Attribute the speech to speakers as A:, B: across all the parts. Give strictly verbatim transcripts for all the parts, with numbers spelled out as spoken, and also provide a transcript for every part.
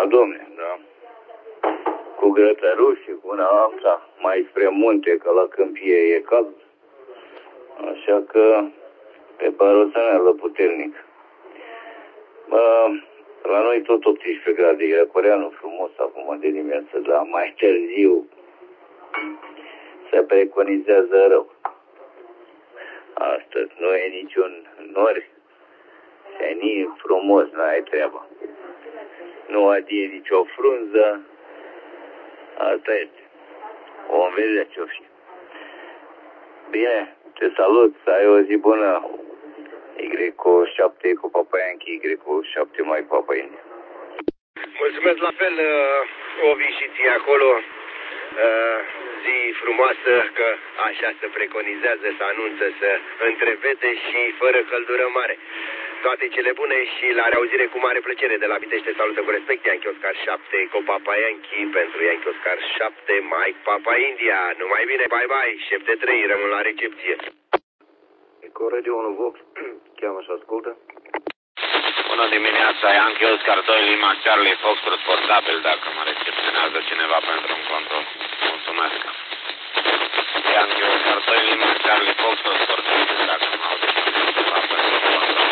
A: Da, domne, da. Cu grătăruși și cu una alta, mai spre munte, că la câmpie e cald. Așa că pe parosanelă puternic. Bă, la noi tot optsprezece grade, era coreanul frumos acum de dimineață, dar mai târziu se preconizează rău. Astăzi nu e niciun nori, senin frumos, n-ai treaba. Nu adie nicio frunză, asta este. Vom vedea ce-o fi. Bine, te salut, să ai o zi bună. Y șapte cu Papa Yankee, Y șapte mai Papa India.
B: Mulțumesc la fel, uh, Ovi, și ție acolo. Uh, zi frumoasă, că așa se preconizează, să anunță, să întrevede și fără căldură mare. Toate cele bune și la reauzire cu mare plăcere de la Pitește. Salută cu respect, Yankee Oscar șapte cu Papa Yankee pentru Yankee Oscar șapte mai Papa India. Numai bine, bye bye, șapte trei, rămân la recepție.
C: Cu Radio unu Vox, cheamă și ascultă.
D: Bună dimineața, Yankee Oscar doi Lima Charlie Foxtrot portabil, dacă mă recepționează cineva pentru un control. Mulțumesc. Yankee Oscar doi Lima Charlie Foxtrot portabil, dacă mă aude cineva pentru un control.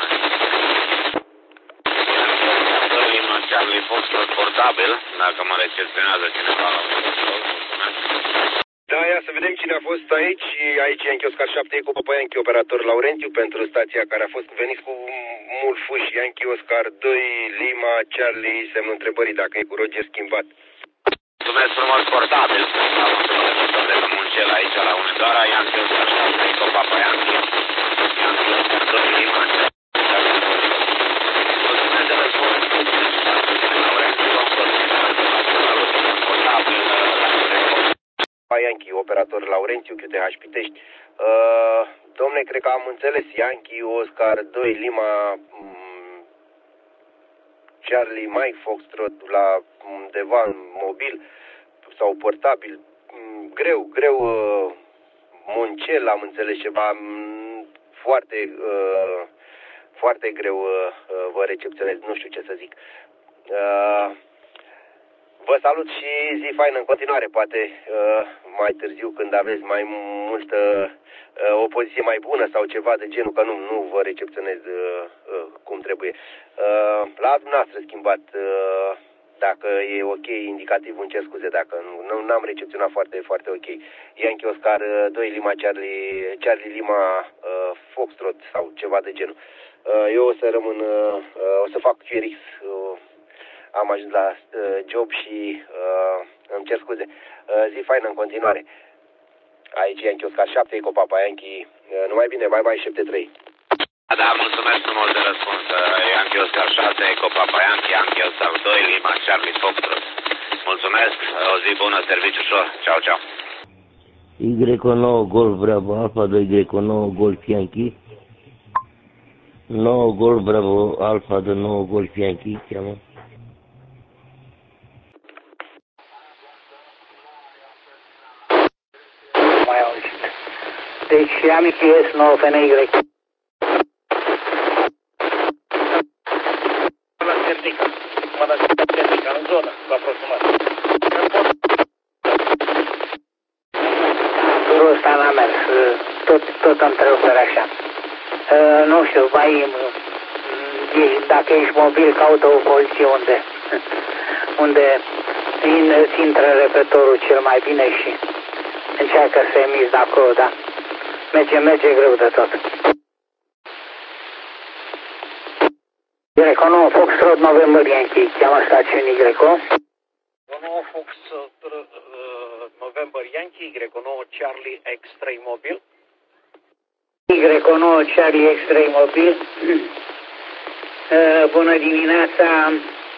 D: Yankee Oscar doi Lima Charlie Foxtrot portabil, dacă mă recepționează cineva la un control. Mulțumesc.
B: Da, ia să vedem cine a fost aici. Aici Yankee Oscar șapte cu Papa Yankee, operator Laurentiu, pentru stația care a fost venit cu mult fuș. Yankee Oscar doi Lima Charlie, semnul întrebării dacă e cu Roger schimbat.
D: Mulțumesc frumos, portabil. Am înțeles de Muncel aici la Unedoara. Yankee Oscar șapte cu Papa Yankee. Yankee Oscar doi Lima Charlie. Mulțumesc de răspuns. Laurentiu, am fost portabil.
B: Yankee, operator Laurențiu, Q T H Pitești. Uh, domne, cred că am înțeles. Yankee Oscar doi Lima um, Charlie Mike Foxtrot la undeva în mobil sau portabil. Um, greu, greu uh, Muncel, am înțeles ceva um, foarte uh, foarte greu uh, vă recepționez, nu știu ce să zic. Uh, Vă salut și zi faină în continuare, poate uh, mai târziu când aveți mai multă uh, o poziție mai bună sau ceva de genul, că nu, nu vă recepționez uh, uh, cum trebuie. Uh, la dumneavoastră schimbat, uh, dacă e ok, indicativ, îmi cer scuze dacă nu, nu am recepționat foarte, foarte ok. Yankee Oscar doi Lima Charlie, Charlie Lima uh, Foxtrot sau ceva de genul. Uh, eu o să rămân, uh, o să fac Q R X, uh, am ajuns la uh, job și uh, îmi cer scuze. Uh, zi faină în continuare. Aici Yankee Oscar șapte cu Papa Yankee. Uh, numai bine, bye bye, șapte trei.
D: Da, mulțumesc frumos de răspuns. Yankee Oscar șase cu Papa Yankee, Yankee Oscar doi Lima Charlie Foxtrot. Mulțumesc, o zi bună, serviciu ușor. Ciao, ciao.
E: Y nouă Golf Bravo Alfa doi Y nouă Golf Yankee. nouă Golf Bravo Alfa de nouă Golf Yankee, cheamă.
F: Deci am I P S nouă F N Y. În zonă, aproximat. Turul ăsta n-a mers, tot, tot întrerupere așa. Uh, nu știu, mai, dacă ești mobil, caută o poziție unde, unde îți intră repetorul cel mai bine și încearcă să emiți de acolo, da. Merge, merge greu de tot. Y nouă Foxtrot November Yankee, cheamă stațiunii Y.
G: Y nouă Foxtrot uh, November Yankee, Y nouă Charlie X trei mobil.
F: Y nouă Charlie X trei mobil. Uh, bună dimineața.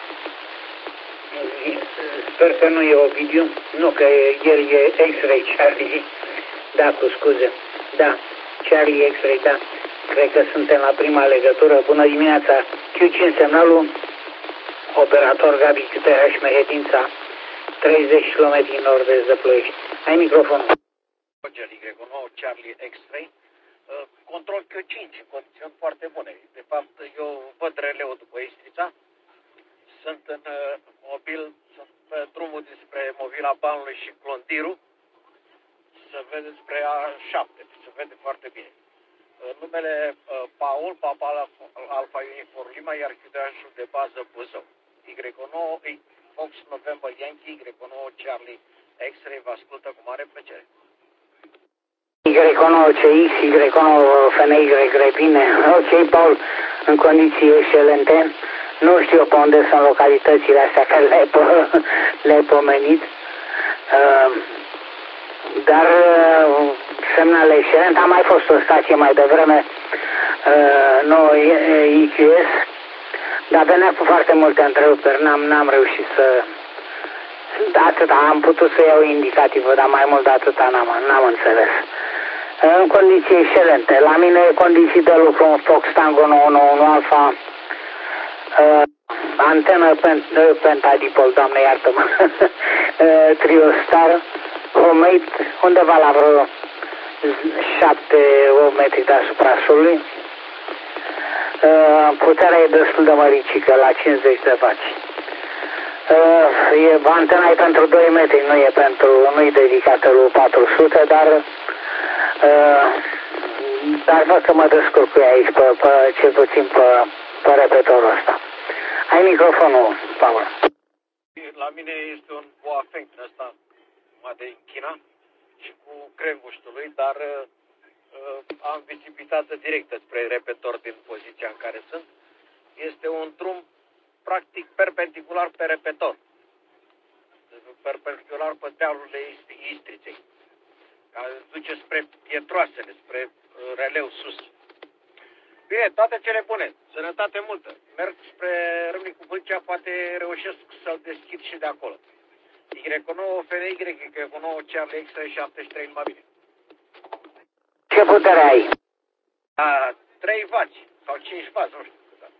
F: Sper că nu e Ovidiu. Nu, că ieri e X-Ray Charlie. Da, cu scuze. Da, Charlie X-Ray, da. Cred că suntem la prima legătură. Bună dimineața. Q cinci semnalul. Operator Gabi Q T H Mehedința. treizeci kilometri în nord-est de Ploiești. Ai microfonul.
G: Roger, Y nouă Charlie X trei. Uh, control Q cinci, în condiții foarte bune. De fapt, eu văd releul după Istrița. Să sunt în uh, mobil, sunt pe drumul dinspre Movila Banului și Clondiru. Se vede spre A șapte, se vede foarte bine. Uh, numele uh, Paul, Papa Alfa Uniform Lima, iar chideașul de bază Buzău. Y nouă, Fox November Yankee, Y nouă Charlie X-Ray, vă ascultă cu mare plăcere.
F: Y nouă C X, Y nouă F N Y, bine. Ok, Paul, în condiții excelente. Nu știu pe unde sunt localitățile astea care le-ai, le pomenit, uh, dar uh, semnale excelente. Am mai fost o stație mai devreme, uh, nouă I Q S, dar venea cu foarte multe întreruperi, n-am, n-am reușit să... Atâta, am putut să iau indicativă, dar mai mult de atâta n-am, n-am înțeles. În condiții excelente. La mine condiții de lucru în Fox Tango nouă nouă unu Alpha, uh, antenă pen, uh, pentadipol, doamne iartă-mă, uh, Triostar, homemade, undeva la vreo șapte opt metri deasupra solului. Uh, puterea e destul de măricică, la cincizeci de vați. Uh, e, antena e pentru doi metri, nu e pentru, nu e dedicată lui patru sute, dar uh, dar văd că mă descurc cu ea aici, pe, pe, cel puțin pe, pe repetorul ăsta. Ai microfonul, Paul.
G: La mine este un Boafeng din ăsta, numai de China, și cu crembuștul lui, dar uh, am vizibilitate directă spre repetor din poziția în care sunt. Este un drum practic perpendicular pe repetor, perpendicular pe dealurile Istriței, care duce spre Pietroasele, spre uh, releu sus. Bine, toate cele bune, sănătate multă. Merg spre Râmnicu Vâlcea, poate reușesc să-l deschid și de acolo. Y nouă F N Y, Y nouă Charlie X-Ray șaptezeci și trei, numai bine.
F: Ce putere ai?
G: A, trei vați sau cinci vați, nu știu.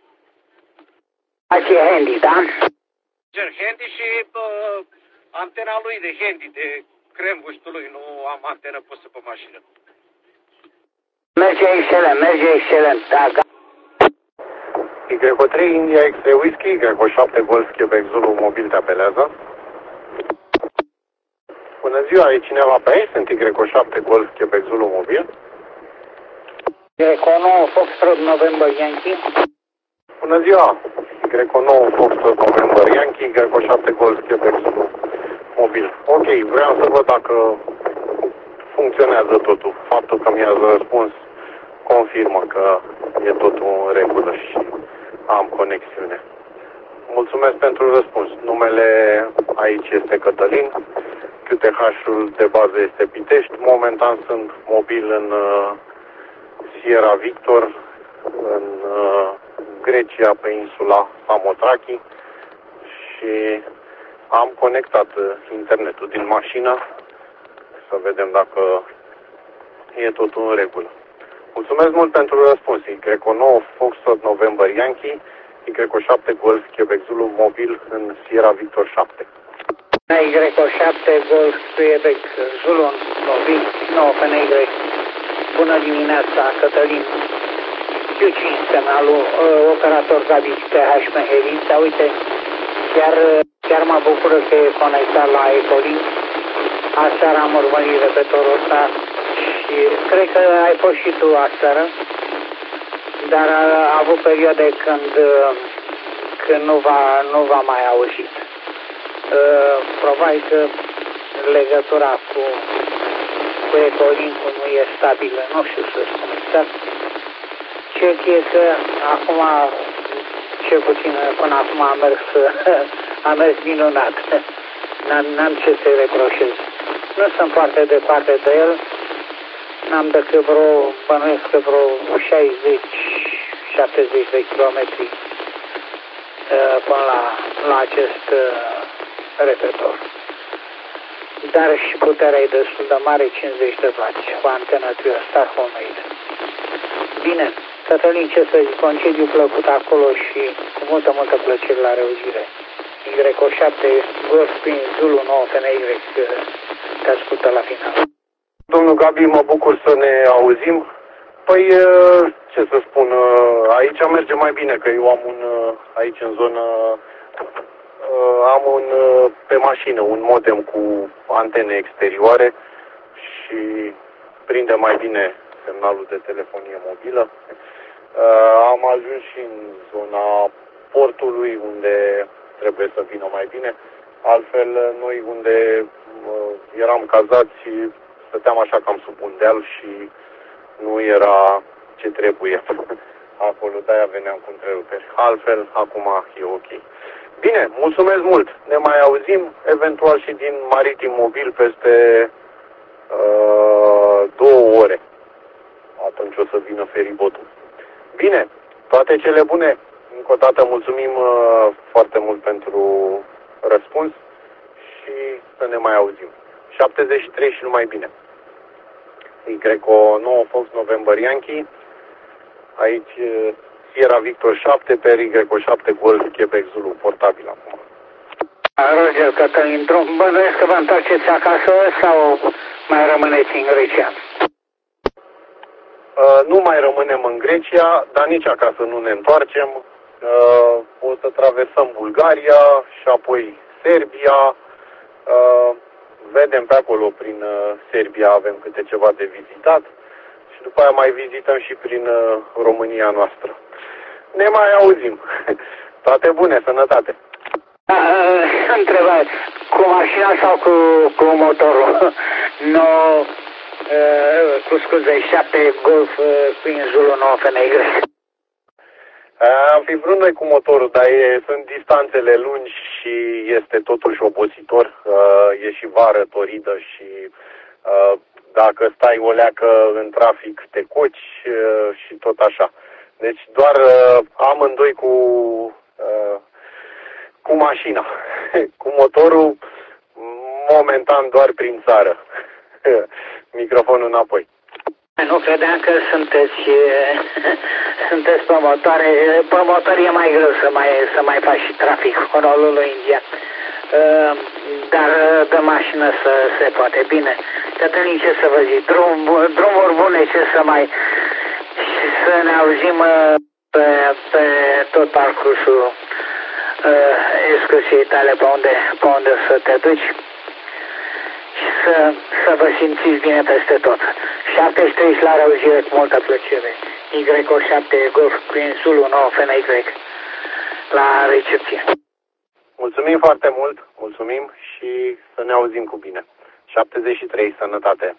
F: Ați e handy, da?
G: Gen handy și uh, antena lui de handy, de crembuștul lui, nu am antenă pusă pe mașină.
F: Merge excelent, merge excelent, da, da.
C: Y trei India X-Ray Whisky, Y șapte Golf Quebec Zulu mobil te apelează. Bună ziua, e cineva pe aici? Sunt Y șapte Golf Quebec Zulu mobil.
F: Y nouă Foxtrot November Yankee.
C: Bună ziua, Y nouă Foxtrot November Yankee, Y șapte Golf Quebec Zulu mobil. Ok, vreau să văd dacă funcționează totul. Faptul că mi-ați răspuns confirmă că e totul în regulă și am conexiune. Mulțumesc pentru răspuns. Numele aici este Cătălin, Q T H-ul de bază este Pitești. Momentan sunt mobil în uh, Sierra Victor, în uh, Grecia, pe insula Samotraki, și am conectat uh, internetul din mașină să vedem dacă e totul în regulă. Mulțumesc mult pentru răspuns. Y nouă Foxtrot November Yankee, Y șapte Golf Quebec Zulu mobil în Sierra Victor șapte.
F: Y șapte Golf Quebec Zulu mobil, nouă F N Y. Bună dimineața, Cătălin. Q cinci semnalul, operator Gabi T H Meherița. Uite, chiar, chiar mă bucură că e conectat la Ecolink. Aseară am urmărit repetorul ăsta și cred că ai fost și tu aseară, dar a avut perioade când, când nu va, nu va mai auzit. Probabil că legătura cu, cu Ecolink-ul nu e stabilă, nu știu să spun exact. Cert e că acum, cel puțin până acum a mers, a mers minunat. N-am ce să-i reproșez. Nu sunt foarte departe de el. N-am decât vreo, bănuiesc că vreo șaizeci șaptezeci de kilometri uh, până la, la acest uh, repetor. Dar și puterea e destul de mare, cincizeci de vați, cu antena Triostar homemade. Bine, Cătălin, ce să zic, concediu plăcut acolo și cu multă, multă plăcere la reauzire. Y șapte Golf prin Zulu nouă F N Y, te ascultă la final.
C: Domnul Gabi, mă bucur să ne auzim. Păi, ce să spun, aici merge mai bine, că eu am un, aici în zonă am un, pe mașină un modem cu antene exterioare și prinde mai bine semnalul de telefonie mobilă. Am ajuns și în zona portului unde trebuie să vină mai bine. Altfel, noi unde eram cazați, stăteam așa cam sub un deal și nu era ce trebuie acolo, de-aia veneam cu întreruperi. Altfel, acum e ok. Bine, mulțumesc mult. Ne mai auzim, eventual și din Maritim Mobil peste uh, două ore. Atunci o să vină feribotul. Bine, toate cele bune. Încă o dată mulțumim uh, foarte mult pentru răspuns și să ne mai auzim. șaptezeci și trei și numai bine. Y O nouă Fox November Yankee. Aici Sierra Victor șapte pe Y O șapte Golf Quebec Zulu, portabil acum.
F: Roger, Cătălin Drum, bănuiesc că vă întoarceți acasă sau mai rămâneți în Grecia?
C: Uh, nu mai rămânem în Grecia, dar nici acasă nu ne întoarcem. Uh, o să traversăm Bulgaria și apoi Serbia. Uh, vedem pe acolo, prin uh, Serbia avem câte ceva de vizitat. Și după aia mai vizităm și prin uh, România noastră. Ne mai auzim. Toate bune, sănătate.
F: Uh, întrebare, cu mașina sau cu, cu motorul? No, uh, cu scuze, șapte Golf uh, Queen Zulu nouă F N Y.
C: Uh, am fi vrut noi cu motorul, dar e, sunt distanțele lungi și este totuși obositor. Uh, e și vară toridă și uh, dacă stai o leacă în trafic te coci uh, și tot așa. Deci doar uh, amândoi cu, uh, cu mașina. Cu motorul momentan doar prin țară. Microfonul înapoi.
F: Nu credeam că sunteți, sunteți pe motoare. Pe motor e mai greu să mai, să mai faci și trafic Honolulu-India. Dar de mașină să se poate. Bine, Cătălin, ce să vă zic, drum, drumuri bune, ce să mai... să ne auzim pe, pe tot parcursul uh, excursiei tale pe unde, pe unde să te duci și să, să vă simțiți bine peste tot. șaptezeci și trei la reauzire cu multă plăcere. Y O șapte Golf Queen Zulu nouă F N Y la recepție.
C: Mulțumim foarte mult, mulțumim și să ne auzim cu bine. șaptezeci și trei, sănătate.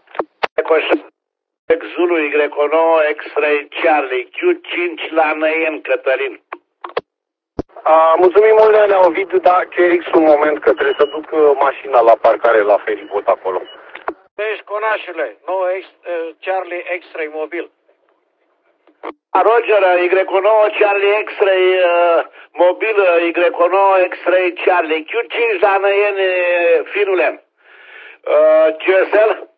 H: Zulu Y O nouă X-Ray Charlie Q cinci la Năien, Cătălin.
C: A, mulțumim mult, Nea Ovid, dar Cherix un moment că trebuie să duc mașina la parcare la feribot acolo.
G: Ești conașule, nouă Charlie X-Ray mobil.
H: Roger, Y O nouă Charlie X-Ray uh, mobil, Y O nouă X-Ray Charlie Q cinci la Năien, finule. Uh, C S L?